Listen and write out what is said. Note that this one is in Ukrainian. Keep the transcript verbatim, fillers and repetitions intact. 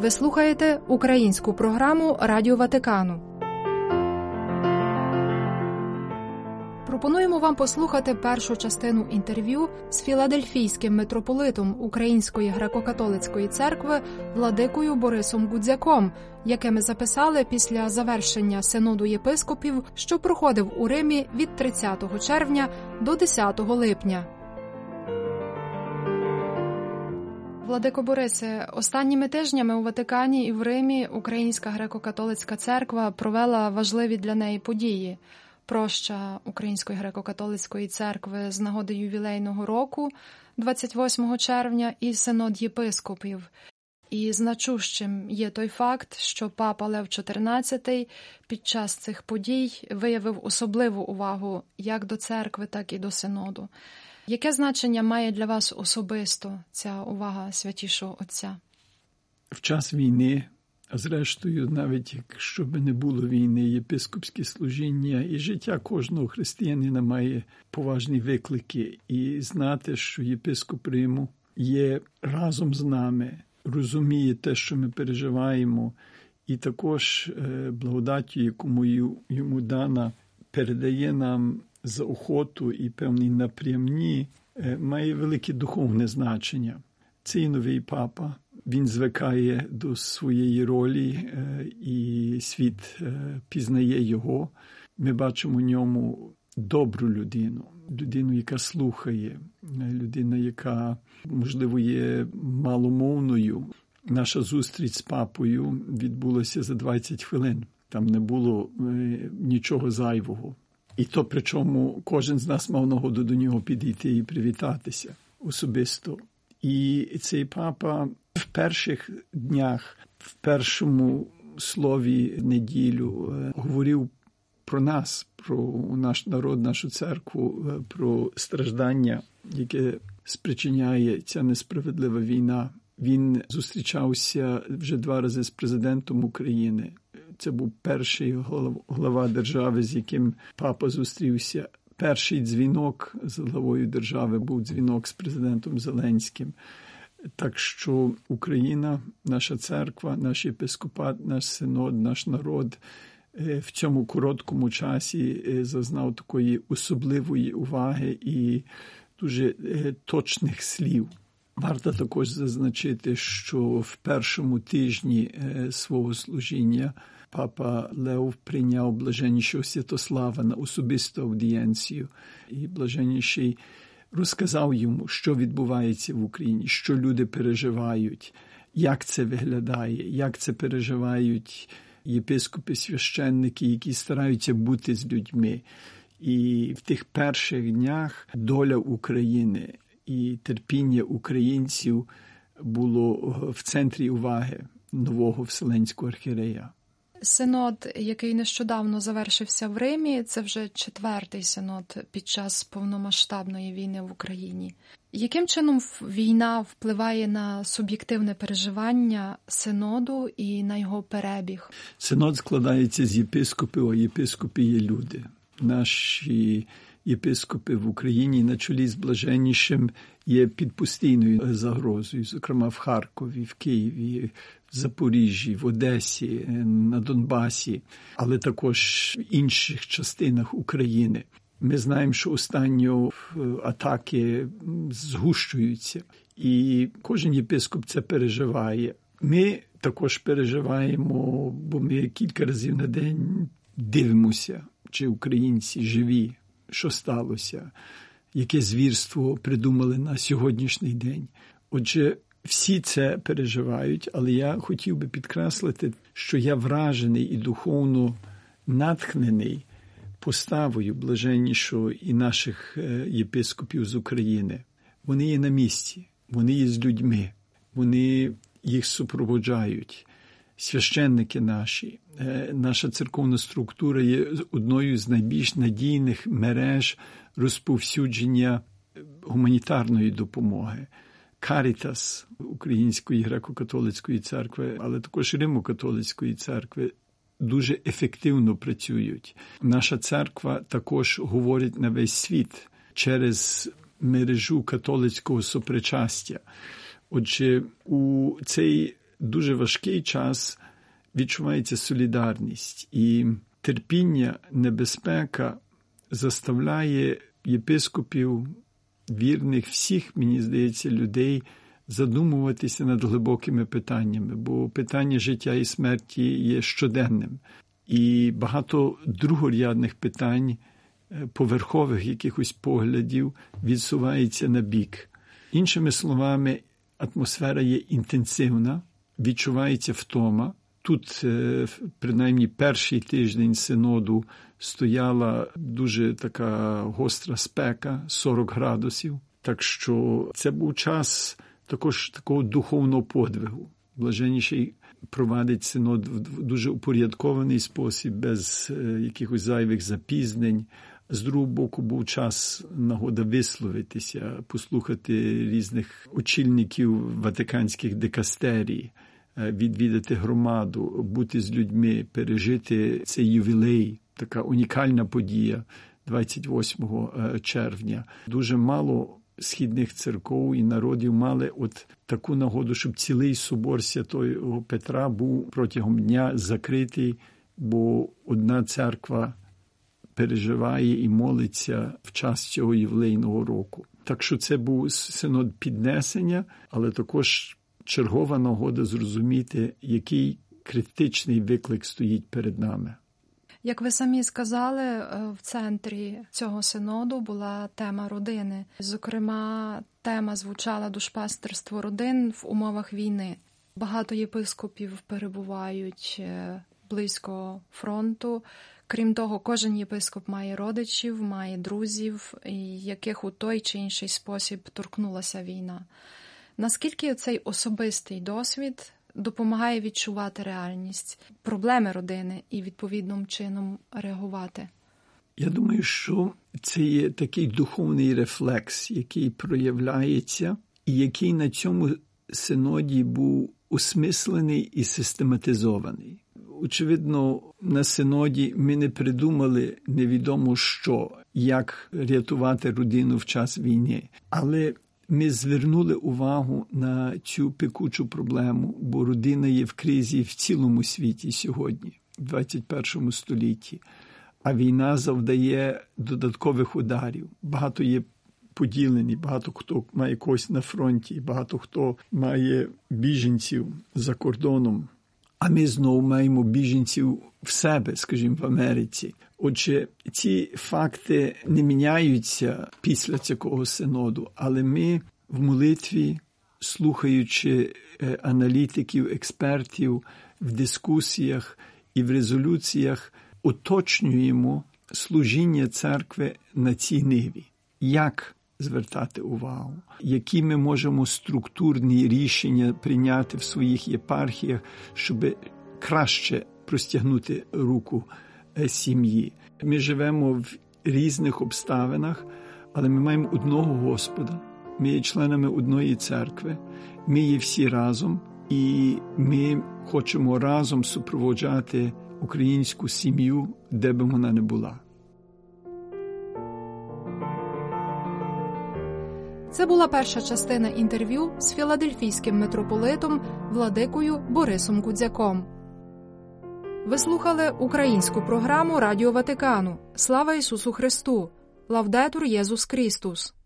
Ви слухаєте українську програму Радіо Ватикану. Пропонуємо вам послухати першу частину інтерв'ю з філадельфійським митрополитом Української греко-католицької церкви владикою Борисом Гудзяком, яке ми записали після завершення синоду єпископів, що проходив у Римі від тридцятого червня до десятого липня. Владико Борисе, останніми тижнями у Ватикані і в Римі Українська греко-католицька церква провела важливі для неї події. Проща Української греко-католицької церкви з нагоди ювілейного року двадцять восьмого червня і синод єпископів. І значущим є той факт, що папа Лев чотирнадцятий під час цих подій виявив особливу увагу як до церкви, так і до синоду. Яке значення має для вас особисто ця увага Святішого Отця? В час війни, а зрештою, навіть якщо б не було війни, єпископське служіння і життя кожного християнина має поважні виклики. І знати, що єпископ Риму є разом з нами, розуміє те, що ми переживаємо, і також благодаттю, яку йому дана, передає нам заохоту і певні напрямні, має велике духовне значення. Цей новий папа, він звикає до своєї ролі, і світ пізнає його. Ми бачимо в ньому добру людину, людину, яка слухає, людина, яка, можливо, є маломовною. Наша зустріч з папою відбулася за двадцять хвилин. Там не було нічого зайвого. І то, причому, кожен з нас мав нагоду до нього підійти і привітатися особисто. І цей папа в перших днях, в першому слові неділю говорив про нас, про наш народ, нашу церкву, про страждання, яке спричиняє ця несправедлива війна. Він зустрічався вже два рази з президентом України. Це був перший глава держави, з яким папа зустрівся. Перший дзвінок з главою держави був дзвінок з президентом Зеленським. Так що Україна, наша церква, наш єпископат, наш синод, наш народ в цьому короткому часі зазнав такої особливої уваги і дуже точних слів. Варто також зазначити, що в першому тижні свого служіння папа Лев прийняв блаженнішого Святослава на особисту аудієнцію. І блаженніший розказав йому, що відбувається в Україні, що люди переживають, як це виглядає, як це переживають єпископи, священники, які стараються бути з людьми. І в тих перших днях доля України і терпіння українців було в центрі уваги нового Вселенського архієрея. Синод, який нещодавно завершився в Римі, це вже четвертий синод під час повномасштабної війни в Україні. Яким чином війна впливає на суб'єктивне переживання синоду і на його перебіг? Синод складається з єпископів, а єпископи є люди. Наші єпископи в Україні на чолі з блаженнішим є під постійною загрозою, зокрема в Харкові, в Києві, в Запоріжжі, в Одесі, на Донбасі, але також в інших частинах України. Ми знаємо, що останньо атаки згущуються, і кожен єпископ це переживає. Ми також переживаємо, бо ми кілька разів на день дивимося, чи українці живі, що сталося, яке звірство придумали на сьогоднішній день. Отже, всі це переживають, але я хотів би підкреслити, що я вражений і духовно натхнений поставою блаженнішого і наших єпископів з України. Вони є на місці, вони є з людьми, вони їх супроводжають. Священники наші, наша церковна структура є одною з найбільш надійних мереж розповсюдження гуманітарної допомоги. Карітас Української греко-католицької церкви, але також Римо-католицької церкви дуже ефективно працюють. Наша церква також говорить на весь світ через мережу католицького сопричастя. Отже, у цей дуже важкий час відчувається солідарність. І терпіння, небезпека заставляє єпископів, вірних, всіх, мені здається, людей задумуватися над глибокими питаннями, бо питання життя і смерті є щоденним. І багато другорядних питань, поверхових якихось поглядів відсувається на бік. Іншими словами, атмосфера є інтенсивна, відчувається втома. Тут, принаймні, перший тиждень синоду стояла дуже така гостра спека, сорок градусів. Так що це був час також такого духовного подвигу. Блаженніший провадить синод в дуже упорядкований спосіб, без якихось зайвих запізнень. З другого боку, був час, нагода висловитися, послухати різних очільників ватиканських дикастерій, відвідати громаду, бути з людьми, пережити цей ювілей, така унікальна подія двадцять восьмого червня. Дуже мало східних церков і народів мали от таку нагоду, щоб цілий собор Святого Петра був протягом дня закритий, бо одна церква переживає і молиться в час цього ювілейного року. Так що це був синод піднесення, але також чергова нагода зрозуміти, який критичний виклик стоїть перед нами. Як ви самі сказали, в центрі цього синоду була тема родини. Зокрема, тема звучала душпастерство родин в умовах війни. Багато єпископів перебувають близько фронту. Крім того, кожен єпископ має родичів, має друзів, яких у той чи інший спосіб торкнулася війна. Наскільки цей особистий досвід допомагає відчувати реальність, проблеми родини і відповідним чином реагувати? Я думаю, що це є такий духовний рефлекс, який проявляється і який на цьому синоді був осмислений і систематизований. Очевидно, на синоді ми не придумали невідомо що, як рятувати родину в час війни, але ми звернули увагу на цю пекучу проблему, бо родина є в кризі в цілому світі сьогодні, в двадцять першому столітті, а війна завдає додаткових ударів. Багато є поділені, багато хто має когось на фронті, багато хто має біженців за кордоном, а ми знову маємо біженців в себе, скажімо, в Америці. Отже, ці факти не міняються після цього синоду, але ми в молитві, слухаючи аналітиків, експертів, в дискусіях і в резолюціях, уточнюємо служіння церкви на цій ниві. Як звертати увагу? Які ми можемо структурні рішення прийняти в своїх єпархіях, щоб краще простягнути руку сім'ї? Ми живемо в різних обставинах, але ми маємо одного Господа. Ми є членами одної церкви, ми є всі разом, і ми хочемо разом супроводжати українську сім'ю, де би вона не була. Це була перша частина інтерв'ю з філадельфійським митрополитом владикою Борисом Кудзяком. Ви слухали українську програму Радіо Ватикану. Слава Ісусу Христу! Лавдетур Єсус Христос!